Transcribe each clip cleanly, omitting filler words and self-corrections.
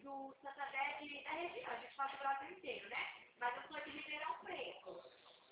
do Santander da região, a gente faz o Brasil inteiro, né? Mas eu sou de Ribeirão Preto.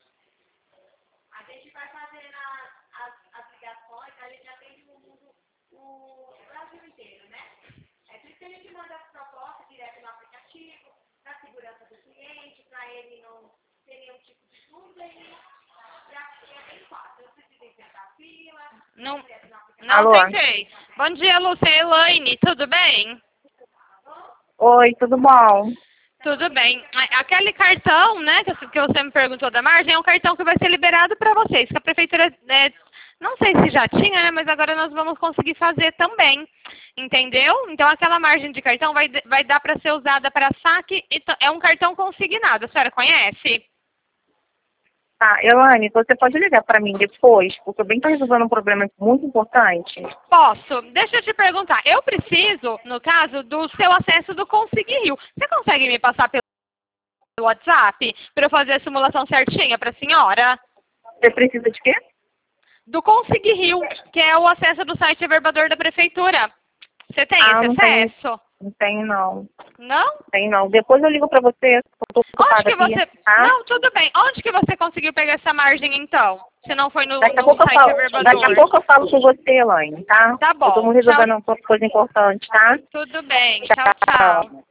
A gente vai fazendo as ligações, a gente atende o Brasil inteiro, né? É por isso que a gente manda as propostas direto no aplicativo, para a segurança do cliente, para ele não ter nenhum tipo de dúvida e é bem fácil. Não precisa enfrentar fila, Não, direto no aplicativo. não Alô? tentei. Bom dia, Lúcia. Elaine, tudo bem? Oi, tudo bom? Tudo bem. Aquele cartão, né, que você me perguntou da margem, é um cartão que vai ser liberado para vocês, que a prefeitura, não sei se já tinha, né, mas agora nós vamos conseguir fazer também, entendeu? Então aquela margem de cartão vai dar para ser usada para saque, e é um cartão consignado, a senhora conhece? Tá, Elaine, você pode ligar para mim depois, porque eu bem estou resolvendo um problema muito importante. Posso. Deixa eu te perguntar. Eu preciso, no caso, do seu acesso do Consig Rio. Você consegue me passar pelo WhatsApp para eu fazer a simulação certinha para a senhora? Você precisa de quê? Do Consig Rio, que é o acesso do site Averbador da Prefeitura. Você tem esse não tenho. acesso? Não tenho, não. Não? Tem não. Depois eu ligo para você, eu tô Onde ocupada que aqui, você... tá? Não, tudo bem. Onde que você conseguiu pegar essa margem, então? Se não foi no Daqui a pouco eu site falo. Averbador? Daqui a pouco eu falo com você, Elaine, tá? Tá bom. Eu tô Tchau. resolvendo uma coisa importante, tá? Tudo bem. Tchau, tchau.